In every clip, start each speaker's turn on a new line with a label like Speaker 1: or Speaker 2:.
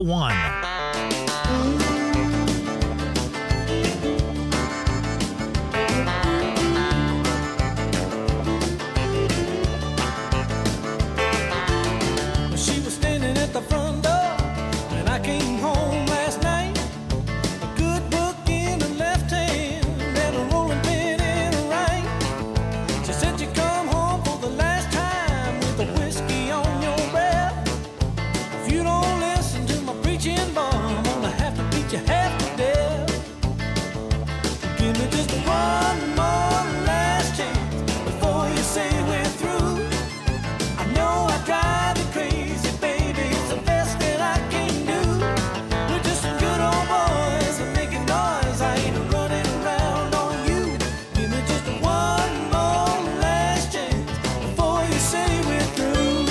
Speaker 1: 1.
Speaker 2: She was standing at the front door when I came home last night. A good book in her left hand and a rolling pin in her right. She said you come home for the last time with a whiskey on your breath. If you don't listen to my preaching, boy, I'm gonna have to beat you half to death. Give me just one more last chance before you say we're through. I know I drive you crazy, baby, it's the best that I can do. We're just some good old boys and making noise, I ain't running around on you. Give me just one more last chance before you say we're through.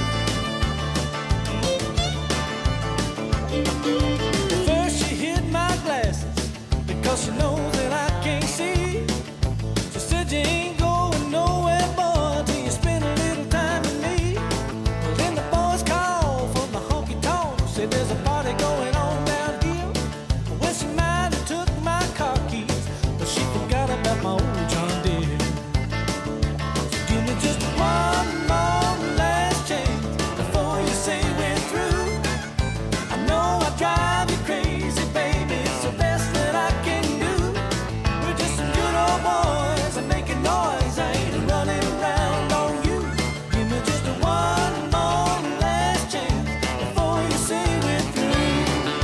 Speaker 2: First she hid my glasses because she knows that I can't see. She said you ain't going nowhere, boy, till you spend a little time with me. Well, then the boys called from the honky-tonk, said there's a party going on down here. Well, she might have took my car keys, but she forgot about my old John Deere. So give me just one more last chance before you say we're through. I know I drive you crazy, baby, it's the best that I can do. We're just some good old boys and making noise, I ain't running around on you. Give me just one more last chance before you say we're through.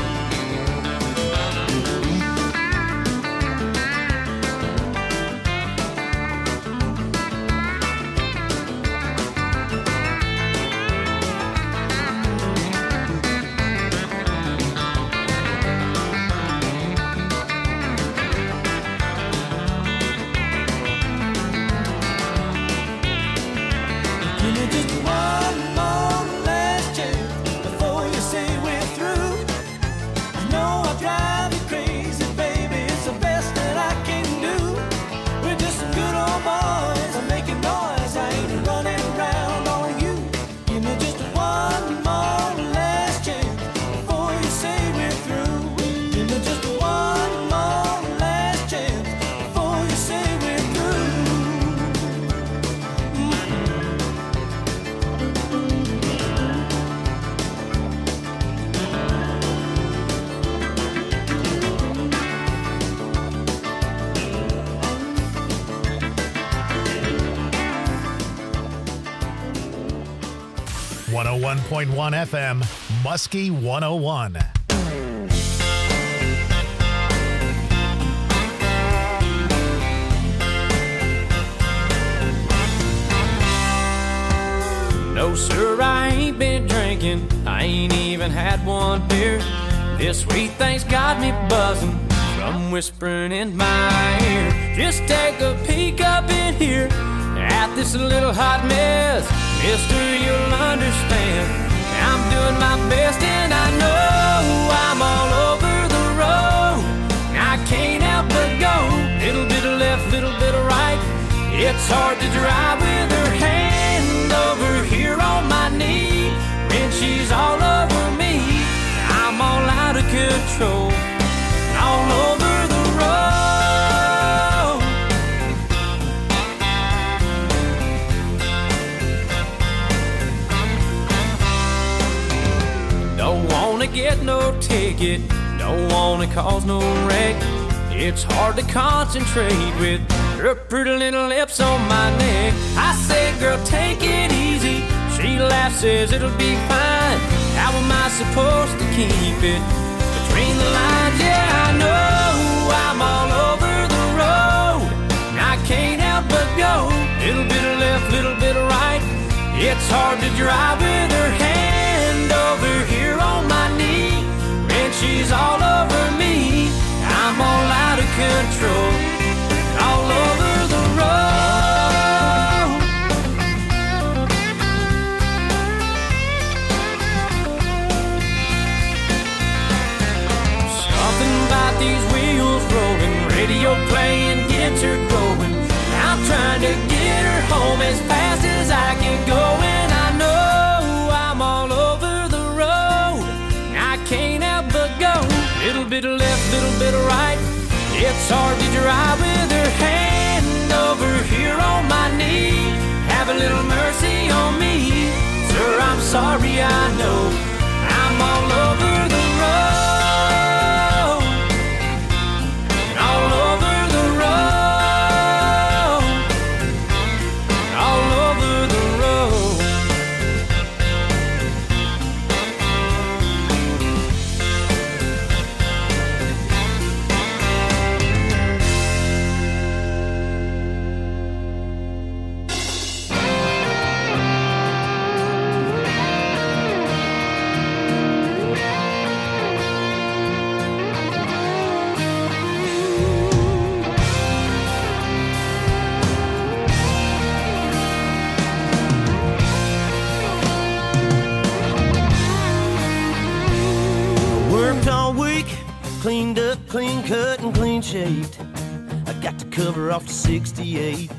Speaker 1: 101.1 FM, Muskie 101.
Speaker 3: No, sir, I ain't been drinking. I ain't even had one beer. This sweet thing's got me buzzing from whispering in my ear. Just take a peek up in here at this little hot mess. Mister, you'll understand. I'm doing my best and I know I'm all over the road. I can't help but go. Little bit of left, little bit of right. It's hard to drive with her hand over here on my knee. When she's all over me, I'm all out of control. All over the road. Don't wanna get no ticket, don't wanna cause no wreck. It's hard to concentrate with her pretty little lips on my neck. I say, girl, take it easy. She laughs, says it'll be fine. How am I supposed to keep it between the lines? Yeah, I know I'm all over the road. I can't help but go. Little bit of left, little bit of right. It's hard to drive with her hand over here on my knee. When she's all over me, I'm all out of control. All over the road. Something about these wheels rolling, radio playing gets her going. I'm trying to get her home as fast as I can go. And I know I'm all over the road. I can't Little bit of left, little bit of right. It's hard to drive with her hand over here on my knee. Have a little mercy on me, sir, I'm sorry, I know I'm all over the road, all over the road, all over the road.
Speaker 4: Cleaned up, clean cut, and clean shaved. I got the cover off the 68.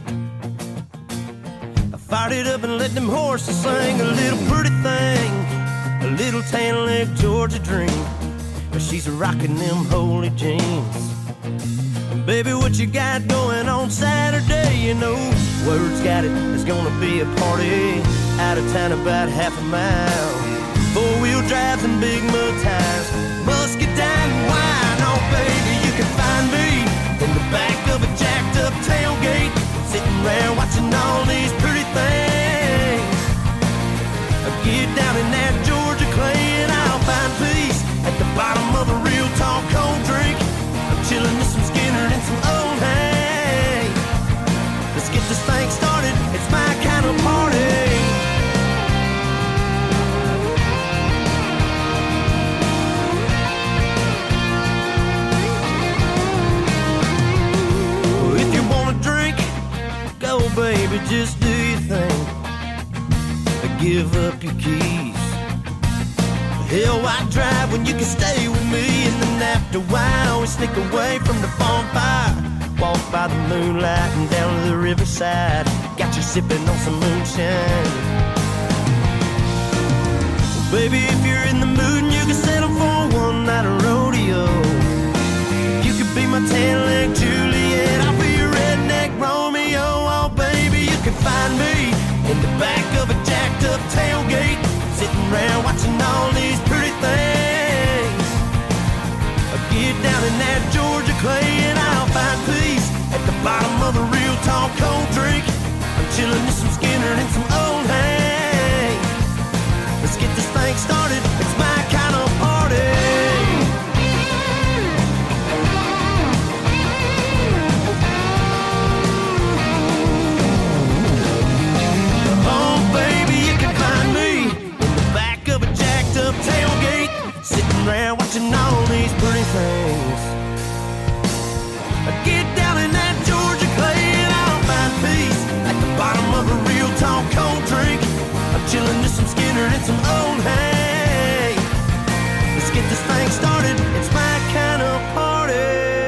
Speaker 4: I fired it up and let them horses sing. A little pretty thing, a little tan leg Georgia dream. But she's rocking them holy jeans. Baby, what you got going on Saturday? You know, word's got it, there's gonna be a party out of town about half a mile. Four-wheel drives and big mud tires, musket down and wine. Oh, baby, you can find me in the back of a jacked-up tailgate, sitting around watching all these pretty things. I get down in that Georgia clay and I'll find peace at the bottom of a real tall cold drink. I'm chilling with some Skinner and some old hay. Let's get this thing started, it's my kind of party. Baby, just do your thing. Give up your keys. Hell, why drive when you can stay with me? And then after a while, we sneak away from the bonfire, walk by the moonlight and down to the riverside. Got you sipping on some moonshine. Well, baby, if you're in the mood and you can settle for one night of rodeo, you could be my tan-leg Juliet, I'll be your redneck Romeo. Oh, baby, you can find me in the back of a jacked-up tailgate, sitting around watching all these pretty things. I'll get down in that Georgia clay and I'll find peace at the bottom of a real tall cold drink. I'm chilling with some Skinner and some old hay. Let's get this thing started, it's my kind of party. Tailgate, sitting around watching all these pretty things. I get down in that Georgia clay and I'll find peace at the bottom of a real tall cold drink. I'm chilling with some Skinner and some old hay. Let's get this thing started, it's my kind of party.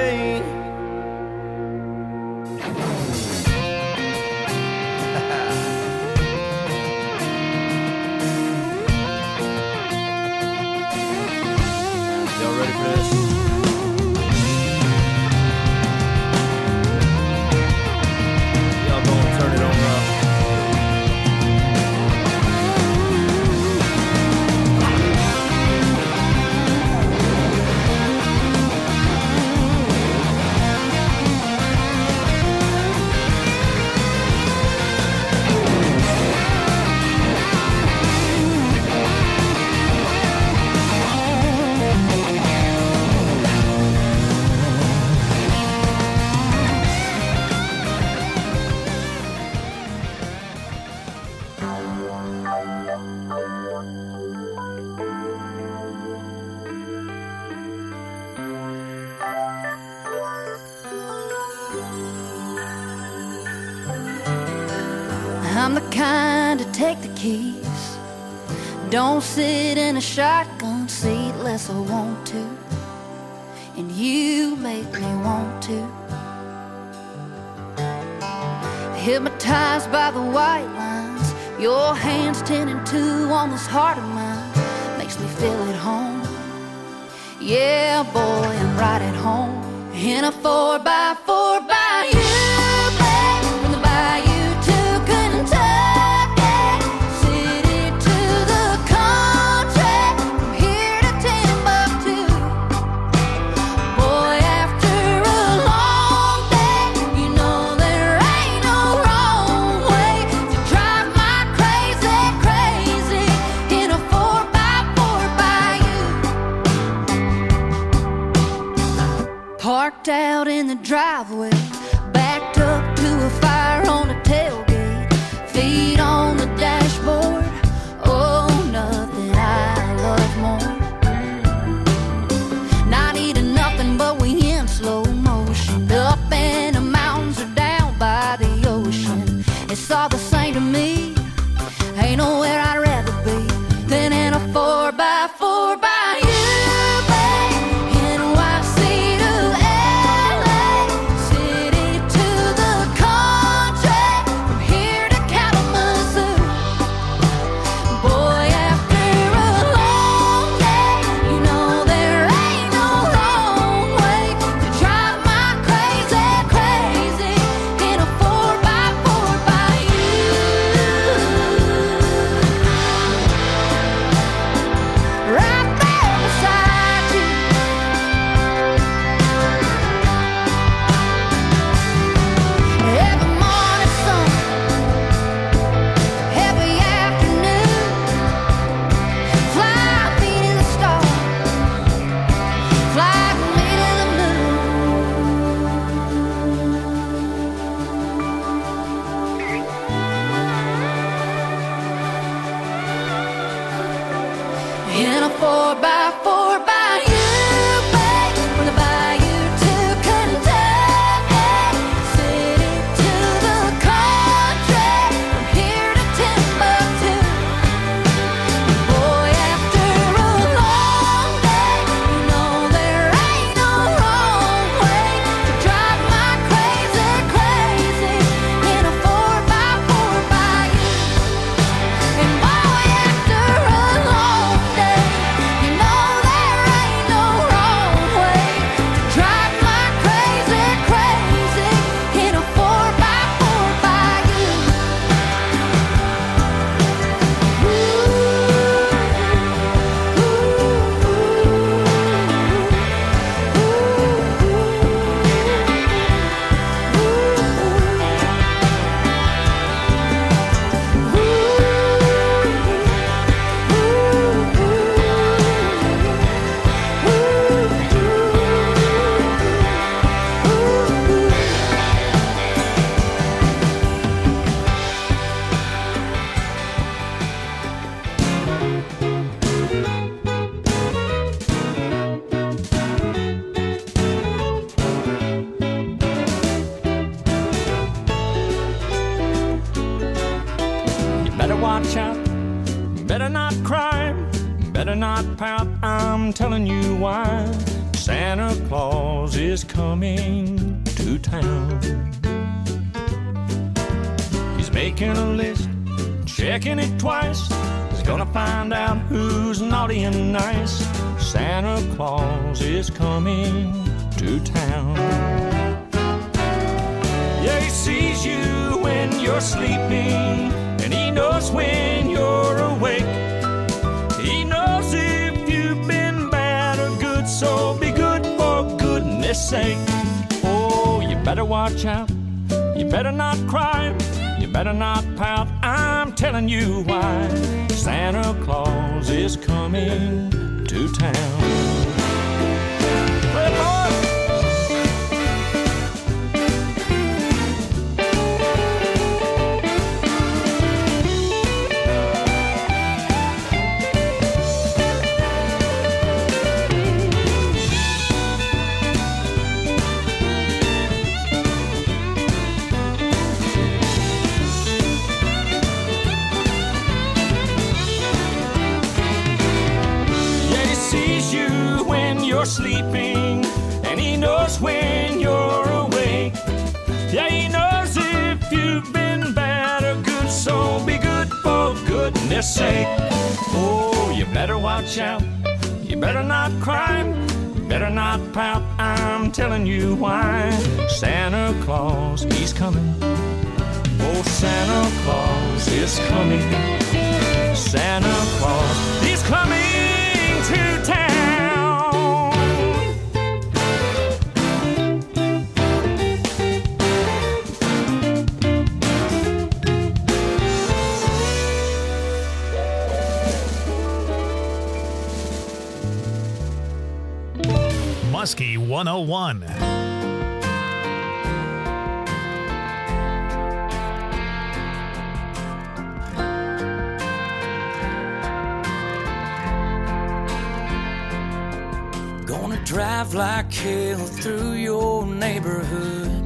Speaker 4: Y'all ready for this? Y'all gonna turn it on up.
Speaker 5: I'm the kind to take the keys, don't sit in a shotgun seat unless I want to, and you make me want to. Hypnotized by the white lines, your hands 10 and 2 on this heart of mine, makes me feel at home. Yeah, boy, I'm right at home in a 4x4 by you, babe. From the bayou to Kentucky, city to the country, from here to Timbuktu. Boy, after a long day, you know there ain't no wrong way to drive my crazy, crazy in a 4x4 by you. Parked out in the driveway, backed up to a fire on the tailgate, feet on the dashboard. Oh, nothing I love more. Not eating nothing, but we in slow motion, up in the mountains or down by the ocean. It's all the same to me. Ain't nowhere I'd rather be than in a 4x4 by you. In a 4x4 by you, babe. From the bayou to Kentucky, city to the country, from here to Timbuktu. Boy, after a long day, you know there ain't no wrong way to drive my crazy, crazy in a 4x4 by you. And boy, after a long day, you know there ain't no wrong way to drive my crazy, crazy in a 4x4 by you.
Speaker 3: Better watch out, better not cry, better not pout, I'm telling you why. Santa Claus is coming to town. He's making a list, checking it twice. He's gonna find out who's naughty and nice. Santa Claus is coming to town. Yeah, he sees you when you're sleeping, and he knows when you're awake. He knows if you've been bad or good, so be good for goodness sake. Oh, you better watch out, you better not cry, you better not pout, I'm telling you why. Santa Claus is coming to town. Well, boy, you're sleeping, and he knows when you're awake. Yeah, he knows if you've been bad or good, so be good for goodness sake. Oh, you better watch out, you better not cry,
Speaker 6: not pout, I'm telling you why. Santa Claus, he's coming. Oh, Santa Claus is coming. Santa Claus, he's coming to town.
Speaker 1: Muskie 101.
Speaker 3: Gonna drive like hell through your neighborhood.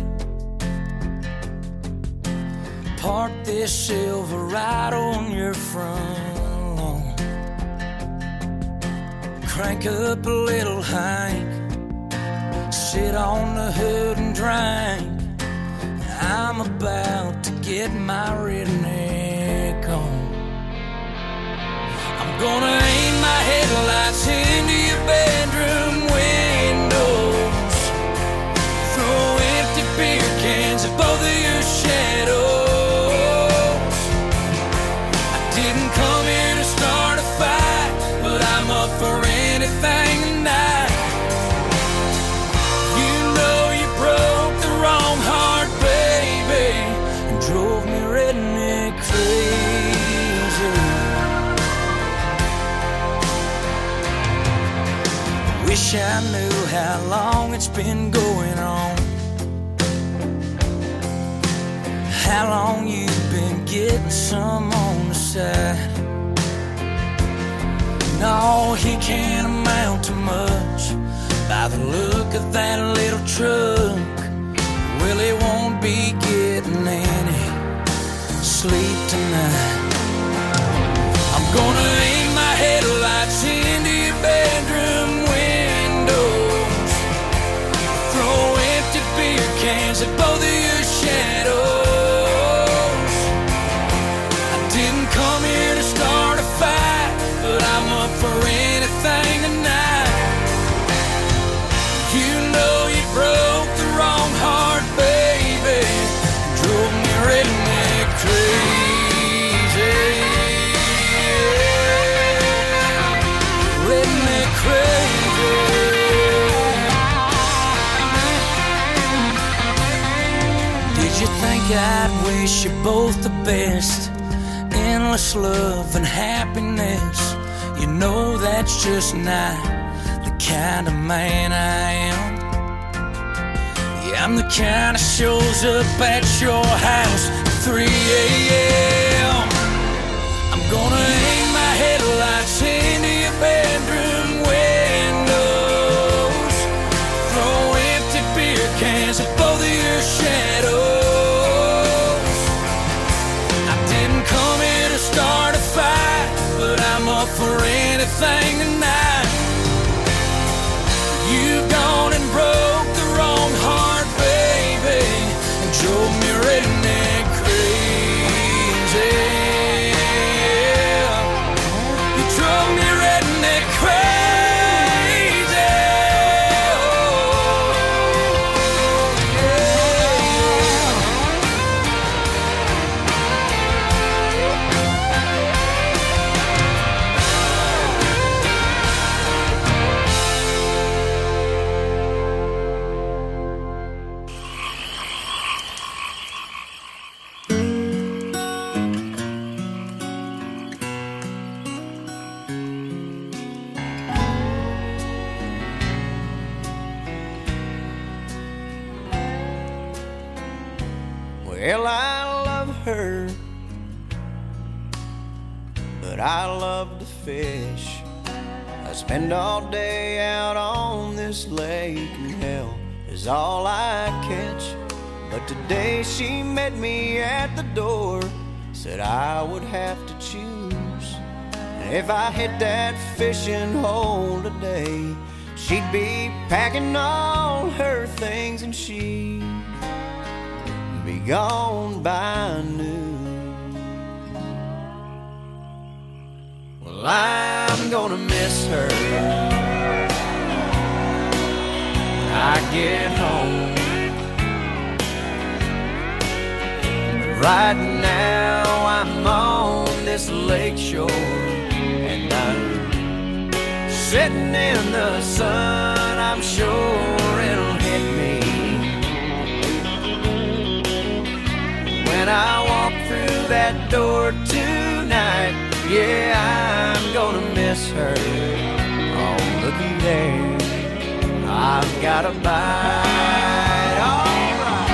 Speaker 3: Park this Silverado on your front lawn. Crank up a little Hank, sit on the hood and drink. I'm about to get my redneck on. I'm gonna aim my headlights into your bedroom windows, throw empty beer cans at both of your shadows. I didn't come here to start a fight, but I'm up for anything tonight. You know you broke the wrong heart, baby, and drove me redneck crazy. Wish I knew how long it's been going on, how long you've been getting some on the side. No, he can't amount to much by the look of that little truck. Well, he won't be getting any sleep tonight. I'm gonna aim my headlights into your bedroom windows, throw empty beer cans at both of your shadows. I didn't come here to start a fight, but I'm up for anything tonight. You know you broke the wrong heart, baby, drove me redneck crazy. Redneck crazy. Did you think I'd wish you both the best? Endless love and happiness. You know that's just not the kind of man I am. Yeah, I'm the kind that shows up at your house at 3 a.m. I'm gonna aim my headlights into your bedroom windows, throw empty beer cans at both of your shadows. I didn't come here to start a fight, but I'm up for anything tonight. You've gone and broke the wrong heart, baby, and drove me redneck crazy. You drove me redneck crazy. Oh, yeah.
Speaker 4: Well, I love her, but I love to fish. I spend all day out on this lake, and hell is all I catch. But today she met me at the door, said I would have to choose. And if I hit that fishing hole today, she'd be packing all her things and she'd be gone by noon. Well, I'm gonna miss her.
Speaker 3: get home. Right now I'm on this lake shore, and I'm sitting in the sun. I'm sure it'll hit me when I walk through that door tonight. Yeah, I'm gonna miss her. Oh, looky there, I've got a bite. All right.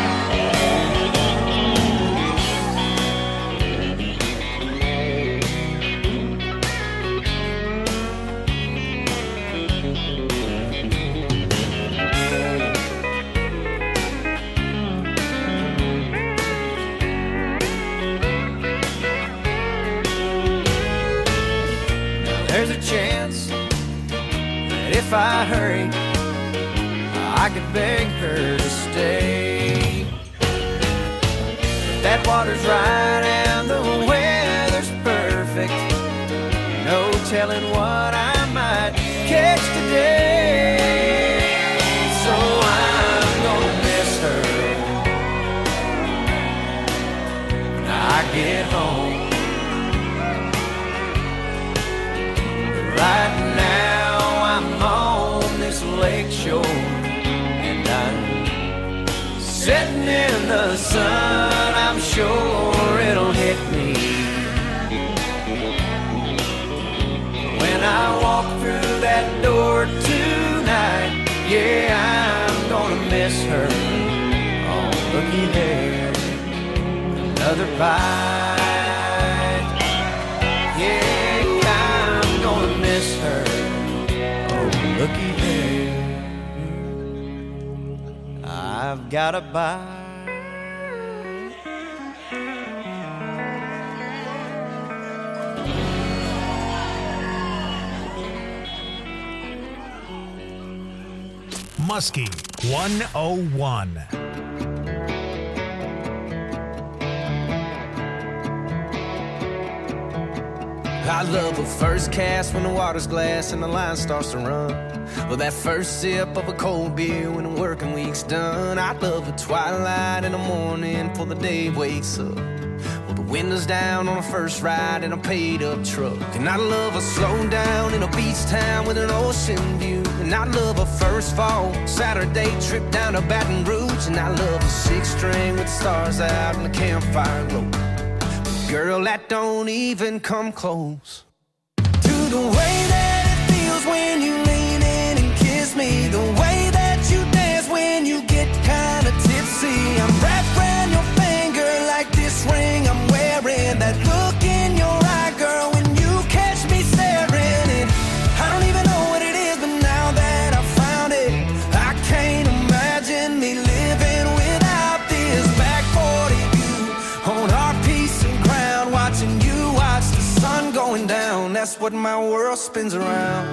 Speaker 3: Now there's a chance that if I hurry, I could beg her to stay. That water's right and the weather's perfect. No telling what I might catch today. So I'm gonna miss her when I get home. Right now I'm on this lake shore, sitting in the sun. I'm sure it'll hit me when I walk through that door tonight. Yeah, I'm gonna miss her. Oh, looky there, another bite. Yeah, I'm gonna miss her. Oh, looky there, I've got a bite.
Speaker 1: Muskie 101.
Speaker 7: I love a first cast when the water's glass and the line starts to run. Well, that first sip of a cold beer when the working week's done. I love a twilight in the morning before the day wakes up. Well, the windows down on a first ride in a paid-up truck. And I love a slow down in a beach town with an ocean view. And I love a first fall Saturday trip down to Baton Rouge. And I love a six-string with the stars out and the campfire glow. Girl, that don't even come close to the way that it feels when you lean in and kiss me. The way that you dance when you get kind of tipsy. I'm wrapped around your finger like this ring I'm wearing. That look in your eye, girl, when you catch me staring. And I don't even know what it is, but now that I found it, I can't imagine me living without this. Back 40 view on our piece of ground, watching you watch the sun going down. That's what my world spins around.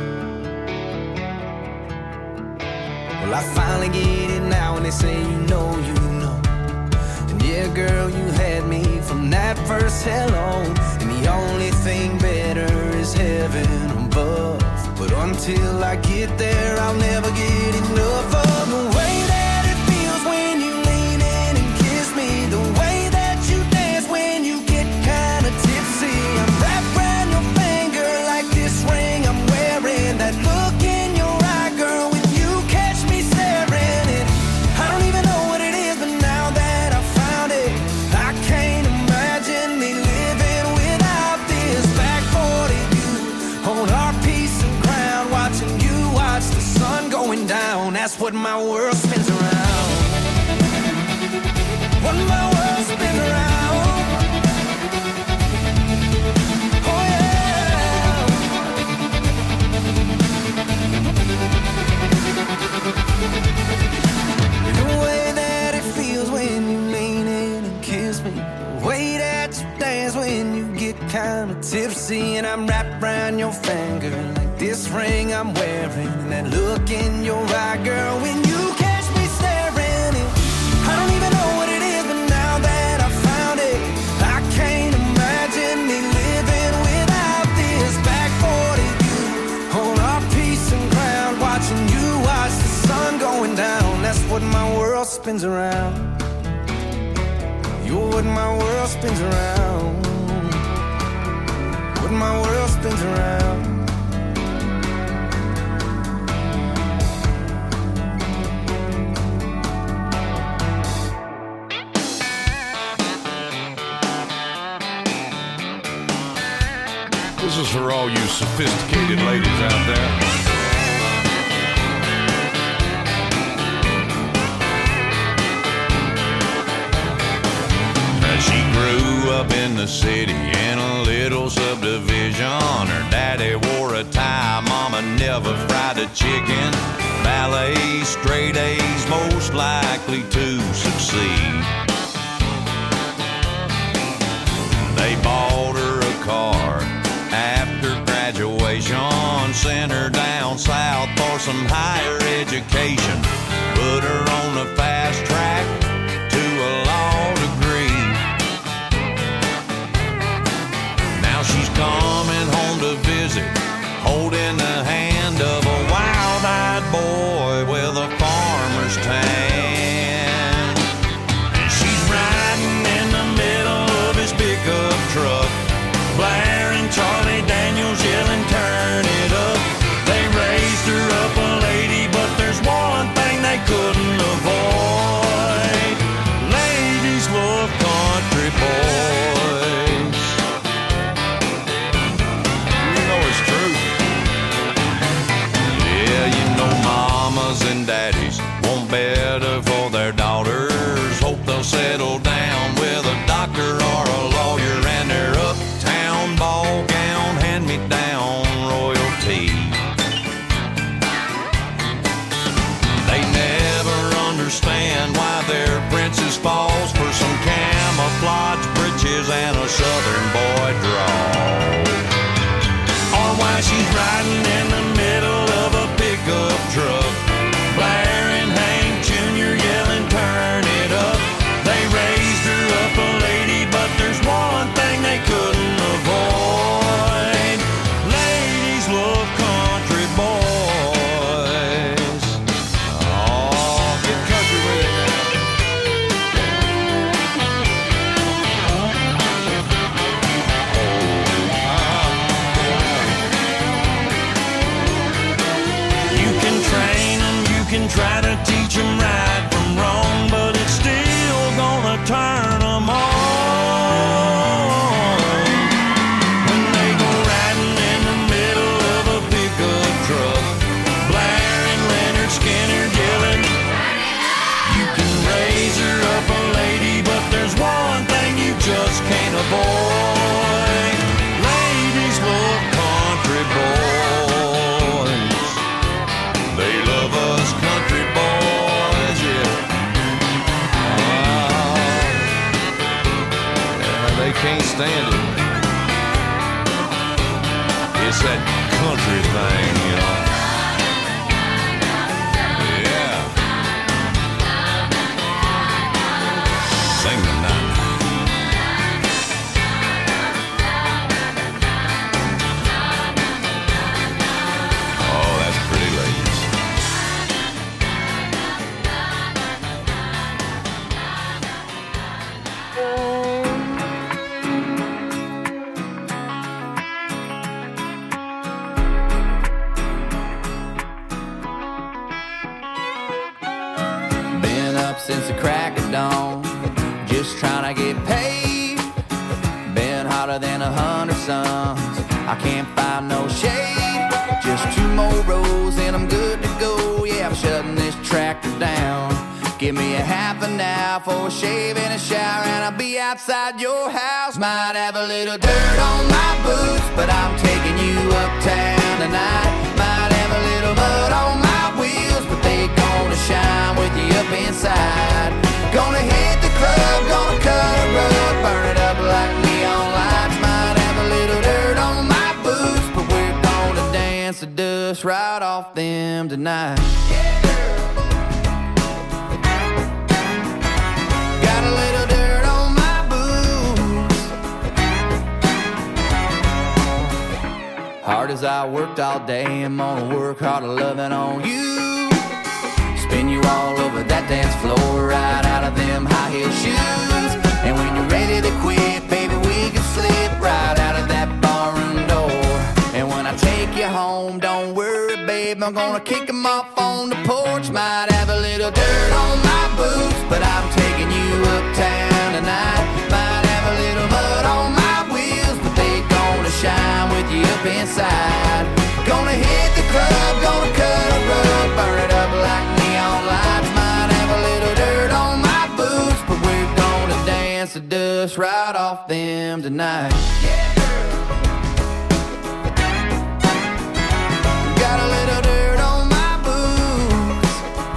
Speaker 7: Well, I finally get it now when they say you know. And yeah, girl, you had me from that first hello. And the only thing better is heaven above. But until I get there, I'll never get enough of the way that it feels when you lean in and kiss me. The way that you dance when you get kind of tipsy. I'm wrapped around your finger like this ring I'm wearing. That look in your eye, girl, when you catch me staring. And I don't even know what it is, but now that I found it, I can't imagine me living without this. Back 40 view on our piece of ground, watching you watch the sun going down. That's what my world spins around. What my world spins around. Oh yeah. The way that it feels when you lean in and kiss me. The way that you dance when you get kind of tipsy. And I'm wrapped around your finger like this ring I'm wearing. And that look in your eye, girl, when you catch me staring. And I don't even know what it is, but now that I found it, I can't imagine me living without this. Back 40 view on our piece of ground, watching you watch the sun going down. that's what my world spins around. You're what my world spins around. What my world spins around.
Speaker 6: This is for all you sophisticated ladies out there. She grew up in the city in a little subdivision. Her daddy wore a tie, mama never fried a chicken. Ballet, straight A's, most likely to succeed. They bought her a car after graduation, sent her down south for some higher education, put her on the fast track to a law degree. Now she's coming home to visit, holding the hand of a wild-eyed boy with a farmer's tan. And she's riding in the middle of his pickup truck, blaring Charlie Daniels, yelling, turn it up. They raised her up a lady, but there's one thing they couldn't avoid. Ladies love country boys. You know it's true. Yeah, you know mamas and daddies want better for their daughters. Hope they'll settle down with a doctor or a lawyer, and their uptown ball gown, hand-me-down royalty. They never understand why their princess falls for some camouflage breeches and a southern boy drawl, or why she's riding in the middle of a pickup truck, blaring Hank Jr., yelling, turn it up. They raised her up a lady, but there's one thing they couldn't avoid. Ladies love country boys. Oh, get country with it now. You can train them, you can try to teach them right from wrong, but it's still gonna turn them on when they go riding in the middle of a pickup truck, blaring Leonard Skinner, yelling. You can raise her up a lady, but there's one thing you just can't avoid. Ladies love country boys. They love us country boys, yeah. Yeah, they can't stand it. It's that country thing, you know. Yeah. Sing the night. Oh, that's pretty, ladies.
Speaker 8: Been up since the crack of dawn, just trying to get paid. Been hotter than 100 suns, I can't find no shade. Just 2 more rows and I'm good to go. Yeah, I'm shutting this tractor down. Give me a half an hour for a shave and a shower, and I'll be outside your house. Might have a little dirt on my boots, but I'm taking you uptown tonight. Might have a little mud on my wheels, but they gonna shine with you up inside. Gonna hit the club, gonna cut a rug, burn it up like neon lights. Might have a little dirt on my boots, but we're gonna dance the dust right off them tonight. Got a little dirt on my boots. Hard as I worked all day, I'm gonna work harder loving on you. Spin you all over dance floor right out of them high heel shoes. And when you're ready to quit, baby, we can slip right out of that barroom door. And when I take you home, don't worry, babe, I'm gonna kick them off on the porch. Might have a little dirt on my boots, but I'm taking you uptown tonight. Might have a little mud on my wheels, but they gonna shine with you up inside. Gonna hit the club, gonna cut a rug, burn it up like neon lights. Might have a little dirt on my boots, but we're gonna dance the dust right off them tonight. Yeah, girl. Got a little dirt on my boots.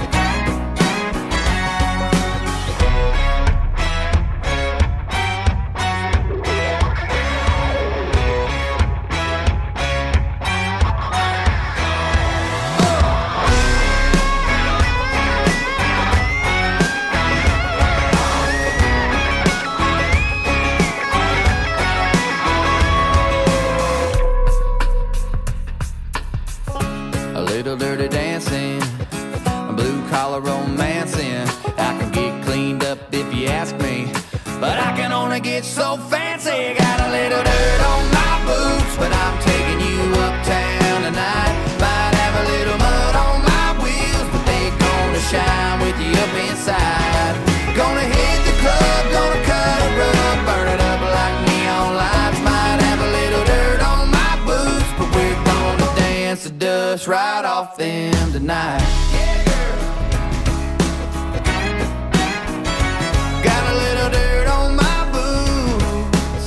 Speaker 8: Little dirty dancing, blue collar romancing. I can get cleaned up if you ask me, but I can only get so fancy. Got a little dirt on my boots, but I'm taking you uptown tonight. Might have a little mud on my wheels, but they gonna shine with you up inside. Gonna hit the club, gonna cut a rug, burn it up like neon lights. Might have a little dirt on my boots, but we're gonna dance the dust right off them tonight. Yeah, girl. Got a little dirt on my boots.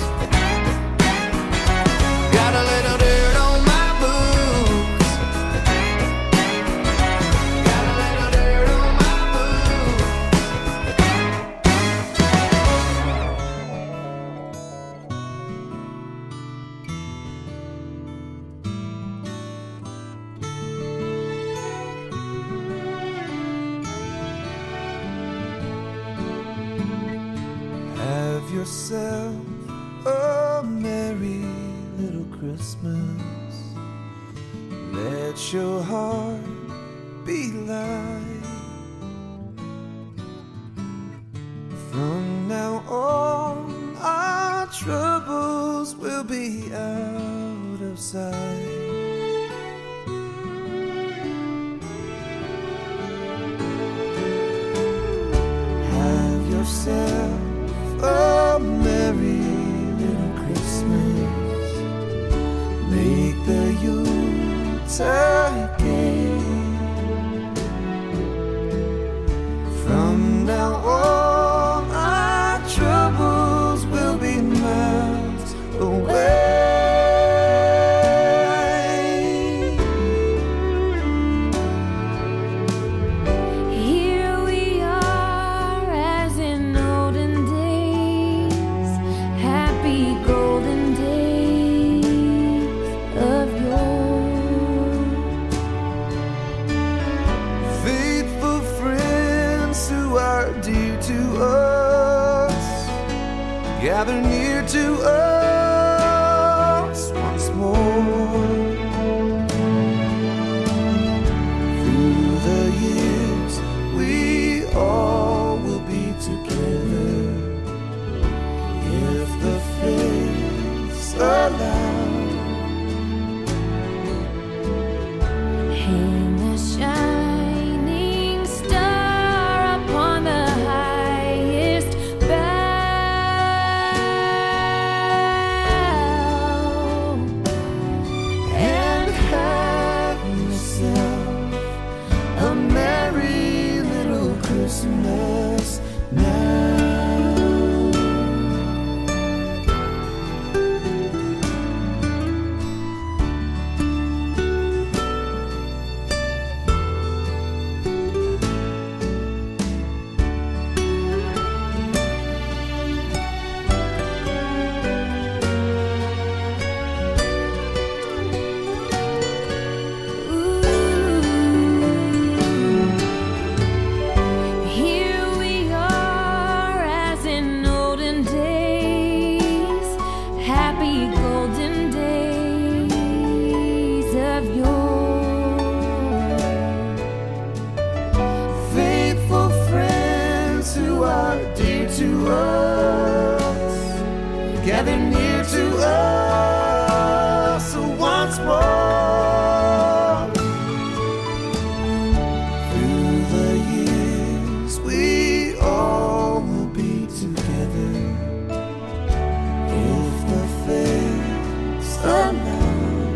Speaker 8: Got a little dirt on my boots. Got a little dirt on my boots.
Speaker 2: Have yourself a merry little Christmas. Let your heart be light. From now on, our troubles will be out of sight. Have yourself a merry little Christmas. Make the Yuletide gay. From now on, our troubles will be miles away.
Speaker 9: Here we are as in olden days, happy golden days of yore.
Speaker 2: Faithful friends who are dear to us, gather near to us once more. Through the years, we all will be together, if the fates allow.
Speaker 9: Hang a shining star upon the highest bough,
Speaker 2: And have yourself a merry little Christmas now.
Speaker 9: Here we are
Speaker 4: us, gather near to us once more. Through the years, we all will be together if the fates allow.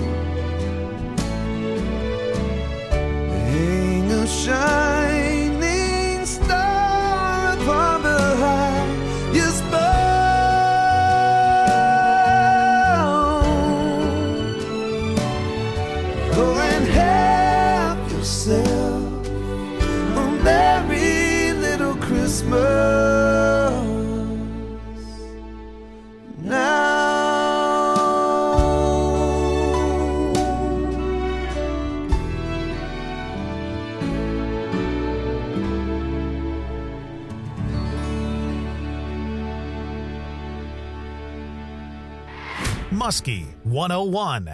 Speaker 4: Hang a shining star upon the highest bough. Go and have yourself a merry little Christmas now.
Speaker 1: Muskie 101.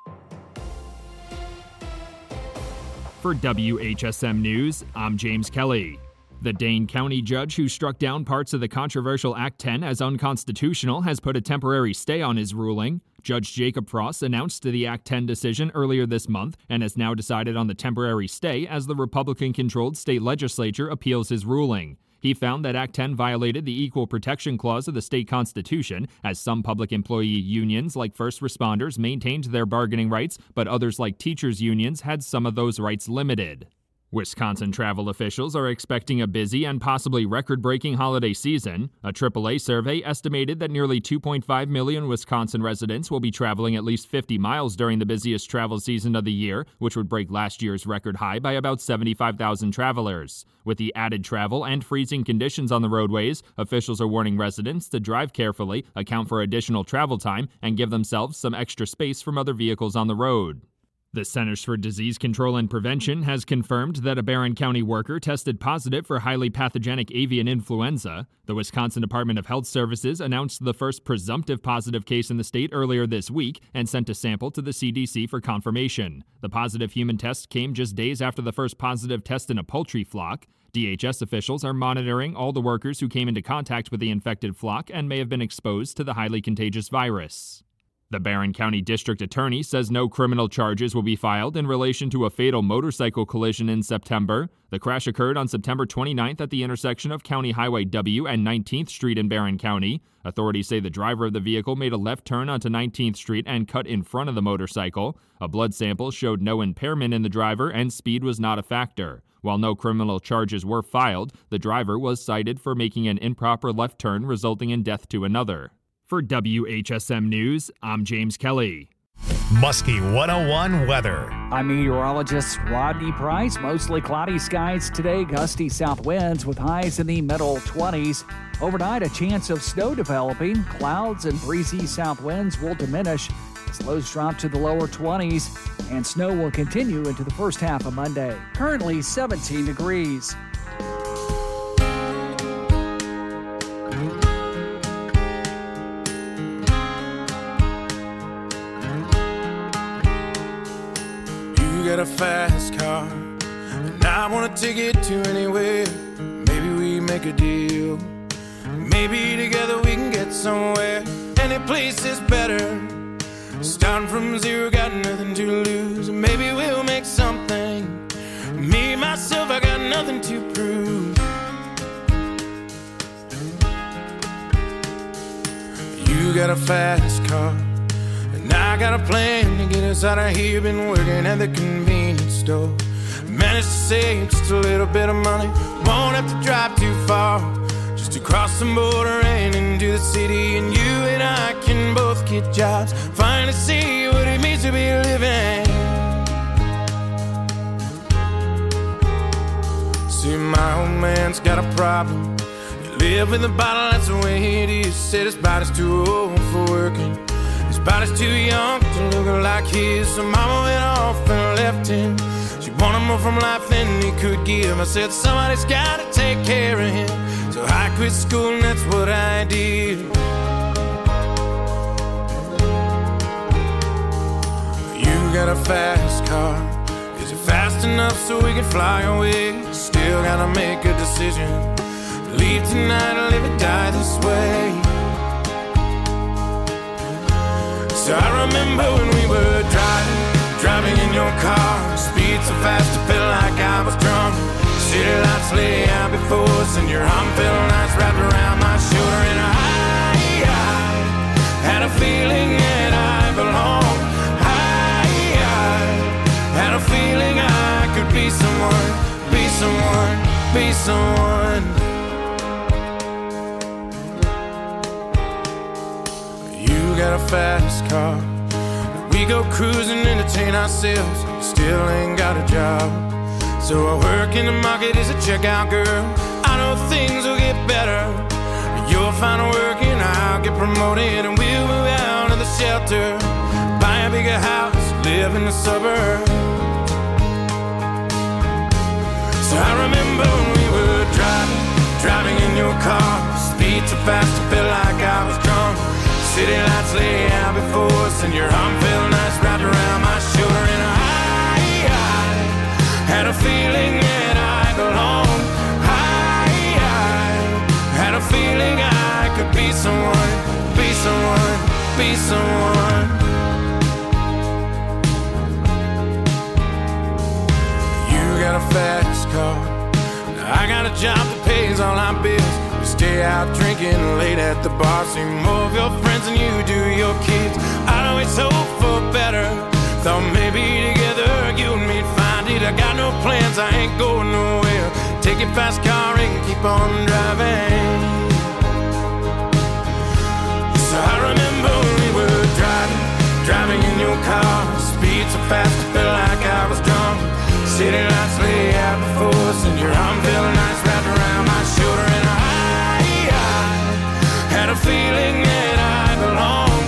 Speaker 10: For WHSM News, I'm James Kelly. The Dane County judge who struck down parts of the controversial Act 10 as unconstitutional has put a temporary stay on his ruling. Judge Jacob Frost announced the Act 10 decision earlier this month and has now decided on the temporary stay as the Republican-controlled state legislature appeals his ruling. He found that Act 10 violated the Equal Protection Clause of the state constitution, as some public employee unions like first responders maintained their bargaining rights, but others like teachers' unions had some of those rights limited. Wisconsin travel officials are expecting a busy and possibly record-breaking holiday season. A AAA survey estimated that nearly 2.5 million Wisconsin residents will be traveling at least 50 miles during the busiest travel season of the year, which would break last year's record high by about 75,000 travelers. With the added travel and freezing conditions on the roadways, officials are warning residents to drive carefully, account for additional travel time, and give themselves some extra space from other vehicles on the road. The Centers for Disease Control and Prevention has confirmed that a Barron County worker tested positive for highly pathogenic avian influenza. The Wisconsin Department of Health Services announced the first presumptive positive case in the state earlier this week and sent a sample to the CDC for confirmation. The positive human test came just days after the first positive test in a poultry flock. DHS officials are monitoring all the workers who came into contact with the infected flock and may have been exposed to the highly contagious virus. The Barron County District Attorney says no criminal charges will be filed in relation to a fatal motorcycle collision in September. The crash occurred on September 29th at the intersection of County Highway W and 19th Street in Barron County. Authorities say the driver of the vehicle made a left turn onto 19th Street and cut in front of the motorcycle. A blood sample showed no impairment in the driver and speed was not a factor. While no criminal charges were filed, the driver was cited for making an improper left turn resulting in death to another. For WHSM News, I'm James Kelly.
Speaker 1: Muskie 101 weather.
Speaker 11: I'm meteorologist Rodney Price. Mostly cloudy skies today, gusty south winds with highs in the middle 20s. Overnight, a chance of snow developing. Clouds and breezy south winds will diminish as lows drop to the lower 20s, and snow will continue into the first half of Monday. Currently 17 degrees.
Speaker 12: Got a fast car, and I wanna take it to anywhere. Maybe we make a deal. Maybe together we can get somewhere. Any place is better. Starting from zero, got nothing to lose. Maybe we'll make something. Me, myself, I got nothing to prove. You got a fast car, and I got a plan to get us out of here. Been working at the convenience store. Managed to save just a little bit of money. Won't have to drive too far, just to cross the border and into the city. And you and I can both get jobs, finally see what it means to be living. See, my old man's got a problem. You live in the bottle, that's the way it is. Said his body's too old for working. His body's too young to look like his. So mama went off and left him. She wanted more from life than he could give. I said somebody's gotta take care of him. So I quit school and that's what I did. You got a fast car. Is it fast enough so we can fly away? Still gotta make a decision. Leave tonight or live or die this way. So I remember when we were driving in your car. Speed so fast it felt like I was drunk. City lights lay out before us, and your arm felt nice wrapped around my shoulder. And I had a feeling that I belonged. I had a feeling I could be someone, be someone, be someone. You got a fast car, we go cruising, entertain ourselves. Still ain't got a job, so I work in the market as a checkout girl. I know things will get better. You'll find work and I'll get promoted, and we'll move out of the shelter, buy a bigger house, live in the suburbs. So I remember when we were driving in your car. Speed so fast it felt like I was drunk. City lights lay out before us, and your arm felt nice wrapped around my shoulder. And I had a feeling that I belonged. I had a feeling I could be someone, be someone, be someone. You got a fast car, I got a job that pays all our bills. We stay out drinking late at the bar, see more of your friends than you do your kids. I'd always hope for better, thought maybe together you and me'd find it. I got no plans, I ain't going nowhere. Take your fast car and keep on driving. So I remember when we were driving in your car. Speed so fast it felt like I was drunk. City lights lay out before us, and your arm felt nice wrapped around my shoulder. And I had a feeling that I belonged.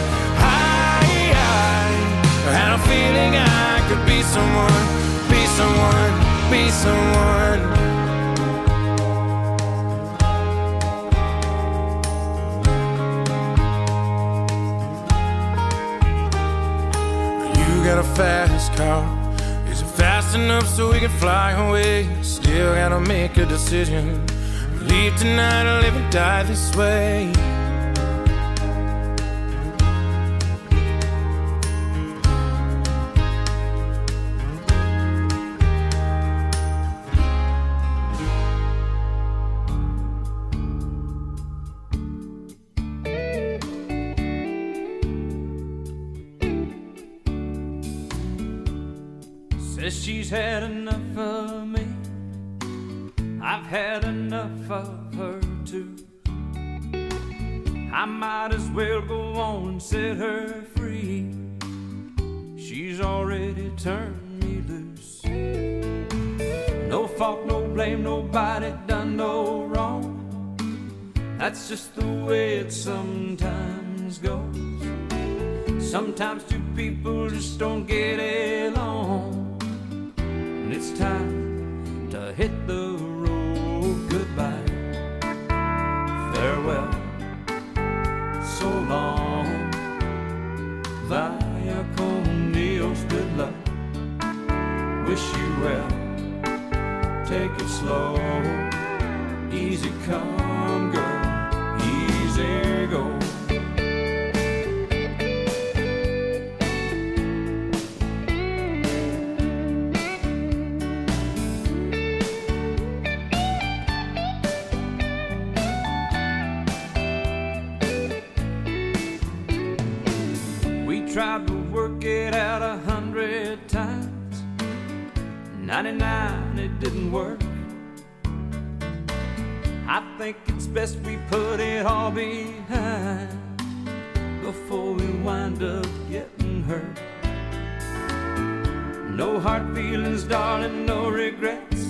Speaker 12: I had a feeling I could be someone, be someone, be someone. You got a fast car, is it fast enough so we can fly away? Still gotta make a decision, leave tonight or live and die this way.
Speaker 3: Says she's had enough of me, I've had enough of her too. I might as well go on and set her free. She's already turned me loose. No fault, no blame, nobody done no wrong. That's just the way it sometimes goes. Sometimes two people just don't get along, and it's time to hit the road. Goodbye, farewell, so long, vaya con Dios, good luck, wish you well, take it slow, easy come girl, easy go. Tried to work it out 100 times, 99 it didn't work. I think it's best we put it all behind before we wind up getting hurt. No hard feelings, darling, no regrets,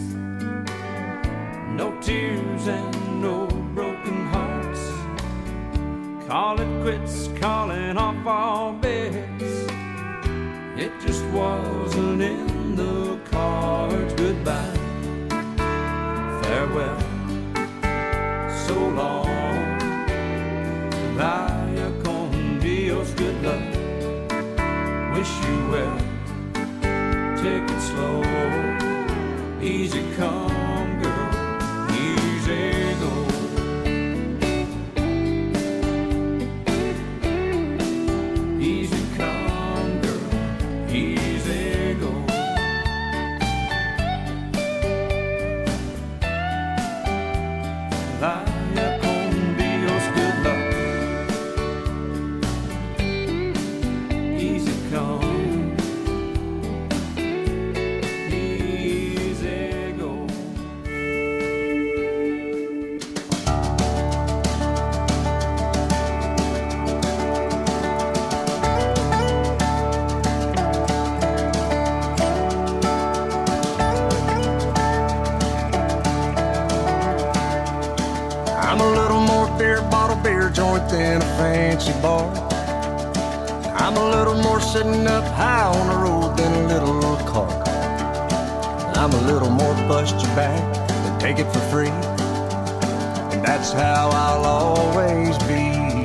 Speaker 3: no tears and no broken hearts. Call it quits, calling off all bets. It just wasn't in the cards. Goodbye, farewell, so long, vaya con Dios, good luck, wish you well, take it slow, easy come girl, easy go.
Speaker 12: I'm a little more beer bottle beer joint than a fancy bar. I'm a little more sitting up high on the road than a little car. I'm a little more bust your back than take it for free. And that's how I'll always be.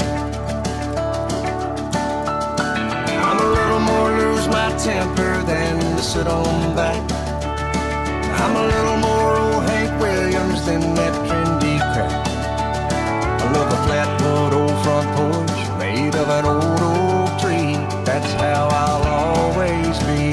Speaker 12: I'm a little more lose my temper than to sit on back. I'm a little more old Hank Williams than that trendy crap. I love a flatwood old front porch made of an old oak tree. That's how I'll always be.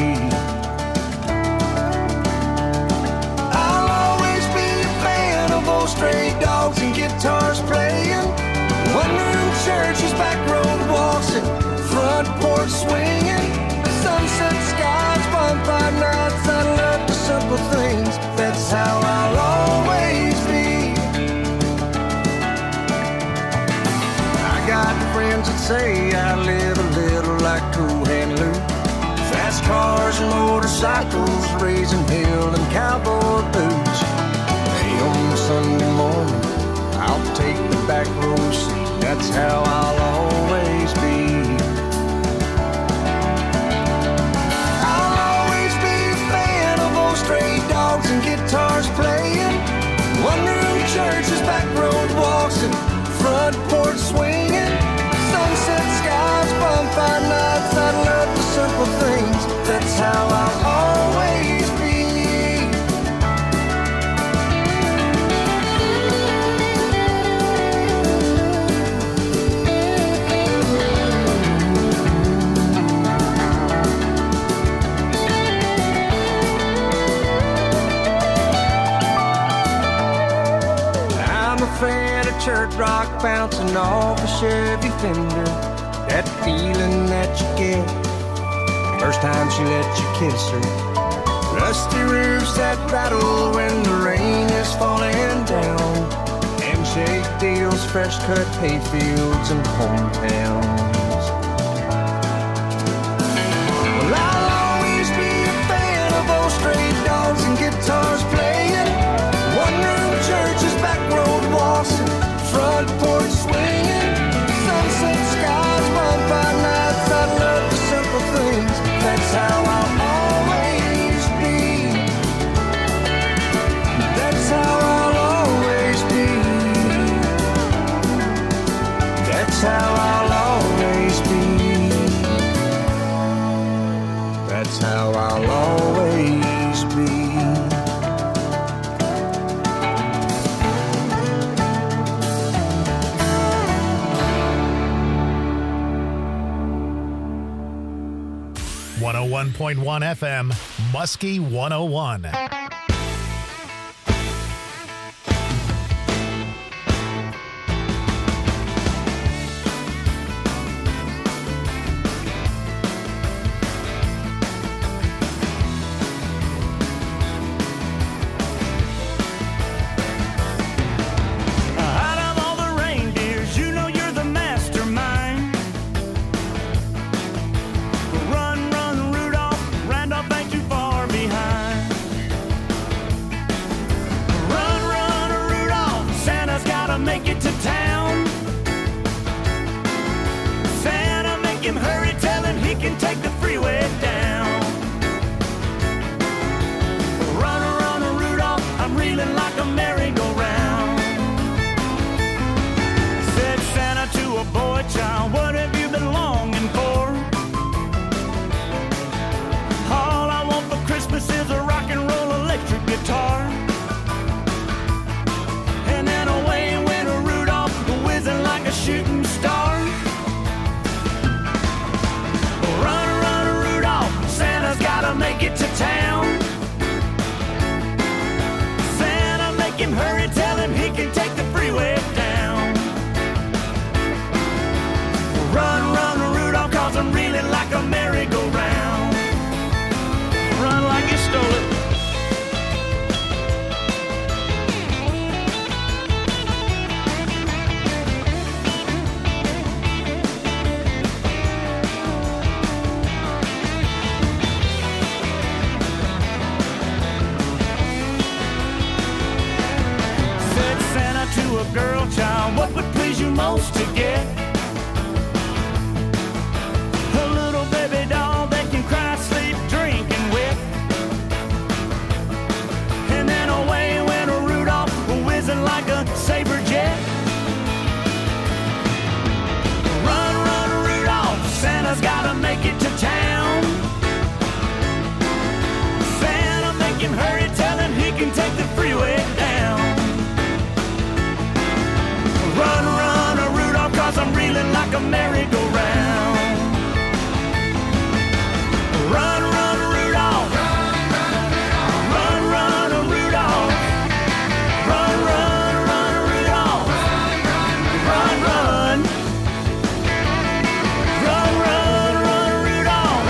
Speaker 12: I'll always be a fan of old stray dogs and guitars playing, one-room churches, back road waltzing, front porch swinging, sunset skies, bonfire nights. I love the simple things. That's how I'll always be. I got friends that say I live a little like Cool Hand Luke. Fast cars and motorcycles, raising hell and cowboy boots. Hey, on Sunday morning, I'll take the back row seat. That's how I'll always be. I'll always be a fan of old stray dogs and guitars playing, one-room churches, back road waltzing, front porch swinging, sunset skies, bonfire nights. I love the simple things. That's how I'll always be. I'm a fan of church rock bouncing off a Chevy Fender. That feeling that you get first time she let you kiss her. Rusty roofs that rattle when the rain is falling down. Handshake deals, fresh cut hay fields and hometowns. Well, I'll always be a fan of old stray dogs and guitars playing, one-room churches, back road waltzing, front porch swinging, sunset skies, bonfire nights. I love the simple things. That's how I'll always be. That's how I'll always be. That's how I'll always be. That's how I'll always be.
Speaker 1: 101.1 FM, Muskie 101.
Speaker 6: a girl child, what would please you most to get? A little baby doll that can cry, sleep, drink, and whip. And then away went a Rudolph, whizzing like a saber jet. Run, run, Rudolph, Santa's gotta make it to town. Santa, make him hurry, tell him he can take the freeway down. Run, run, Rudolph, cause I'm reeling like a merry-go-round. Run, run, Rudolph. Run, run, Rudolph. Run, run, run, Rudolph. Run, run. Run, run, run, Rudolph.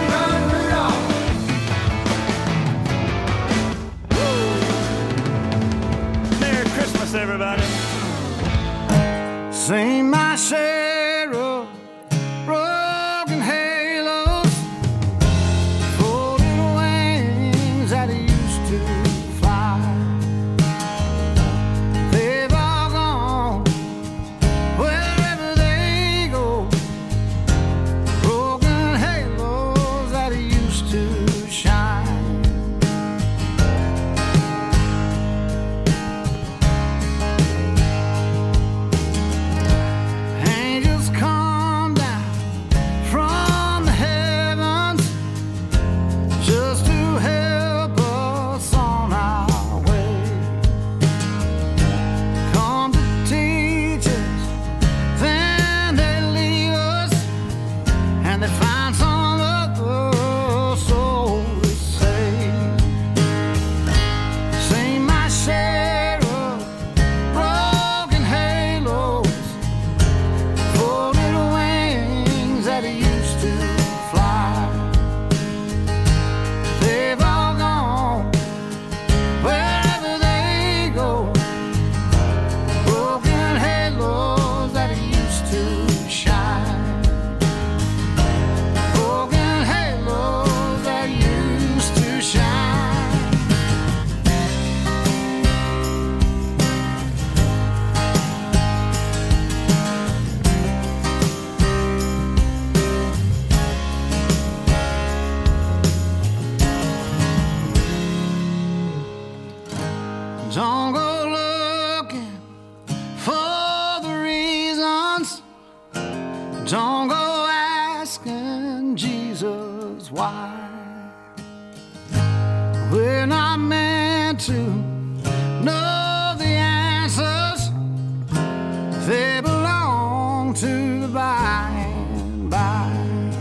Speaker 6: Run, Rudolph. Merry Christmas, everybody.
Speaker 2: Sing my share of broken halos, folding wings that used to fly. They've all gone wherever they go, broken halos that used to shine. Angels come down from the heavens just to help us on our way. Come to teach us, then they leave us, and they find some other soul to save. Sing my share of broken halos, folded wings that used to fly. They've all gone wherever they go, broken halos that used to shine. Broken halos that used to shine. Don't go looking for the reasons. Don't go asking Jesus why. We're not meant to know the answers. They belong to the by and by.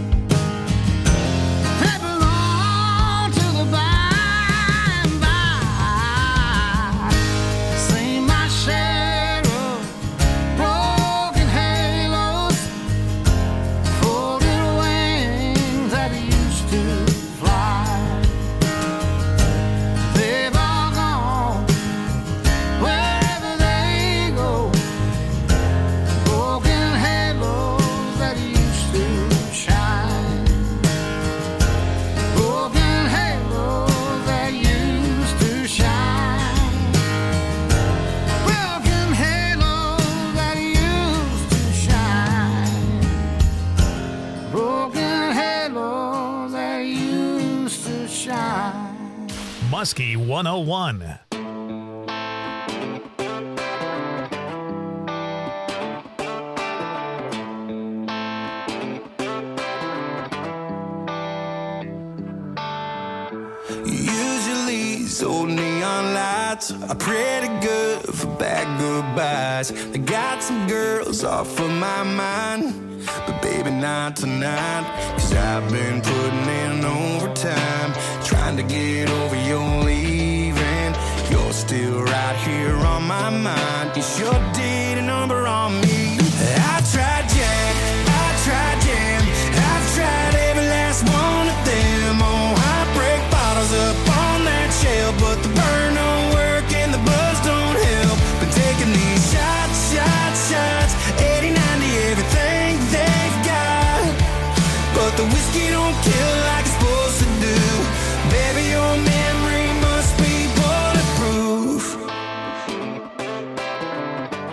Speaker 2: They belong to the by and by. Sing my share of broken halos, folded wings that used to fly. They've all gone wherever they go, broken halos that used to shine. Broken halos that used to shine. Broken halos that used to shine. Broken halos that used to shine.
Speaker 1: Muskie 101.
Speaker 12: Usually these old neon lights are pretty good for bad goodbyes. They got some girls off of my mind, but baby not tonight. 'Cause I've been putting in overtime, trying to get over your leaving. You're still right here on my mind. You sure did a number on me. I tried Jack, I tried Jam, I've tried every last one of them. Oh, I break bottles up on that shelf, but the burn don't work and the buzz don't help. Been taking these shots, shots, shots, 80, 90, everything they've got, but the whiskey don't kill like it's supposed to do. Baby, your memory must be bulletproof.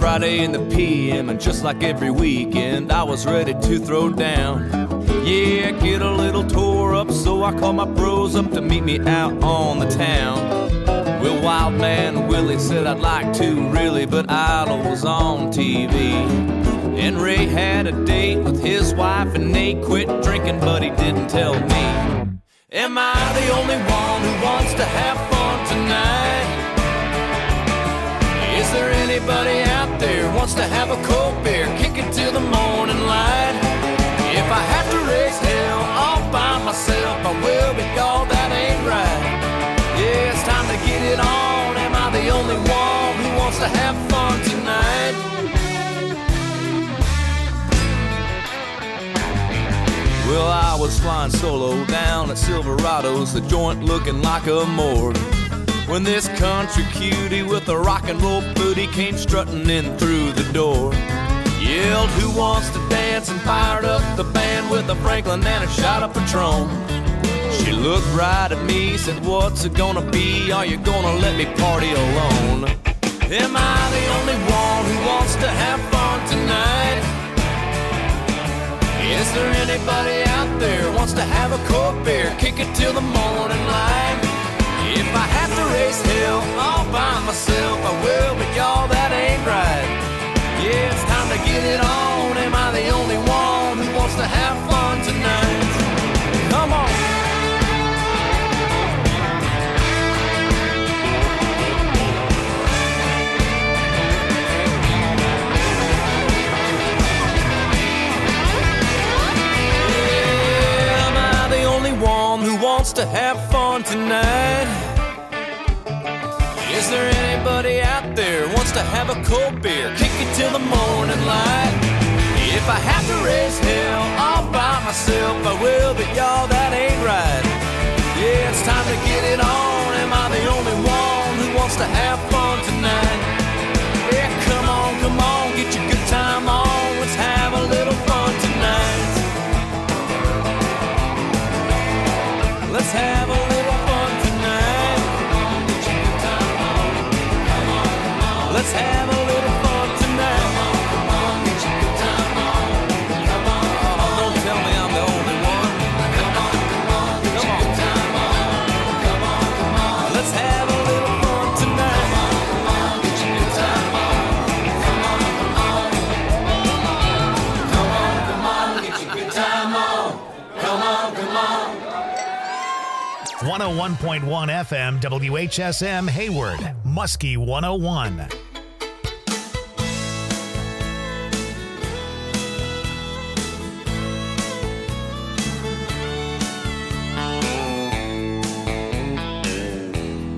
Speaker 8: Friday in the PM, and just like every weekend, I was ready to throw down. Yeah, get a little tore up, so I called my bros up to meet me out on the town. Well, Wild Man Willie said I'd like to really, but Idol was on TV. And Ray had a date with his wife, and Nate quit drinking, but he didn't tell me. Am I the only one who wants to have fun tonight? Is there anybody out there who wants to have a cold beer, kick it till the morning light? If I have to raise hell all by myself, I will, but y'all, that ain't right. Yeah, it's time to get it on. Am I the only one who wants to have fun tonight? Well, I was flying solo down at Silverado's, the joint looking like a morgue, when this country cutie with a rock and roll booty came strutting in through the door. Yelled, who wants to dance, and fired up the band with a Franklin and a shot of Patron. She looked right at me, said, what's it gonna be? Are you gonna let me party alone? Am I the only one who wants to have fun tonight? Is there anybody out there who wants to have a cold beer, kick it till the morning light? If I have to raise hell all by myself, I will, but y'all, that ain't right. Yeah, it's time to get it on. Am I the only one who wants to have fun tonight? Come on. Yeah, am I the only one who wants to have fun tonight? Is there anybody out there who wants to have a cold beer, kick it till the morning light? If I have to raise hell all by myself, I will, but y'all, that ain't right. Yeah, it's time to get it on. Am I the only one who wants to have fun tonight? Yeah, come on, get your good time on. Let's have a little fun tonight. Let's have a little fun tonight. Let's have a little fun tonight. Come on, get your good time on. Come on, don't tell me I'm the only one. Come on, get your good time on. Come on, let's have a little fun tonight. Come on, get your good time on. Come on, get your good time on. Come on.
Speaker 1: 101.1 FM WHSM Hayward, Muskie 101.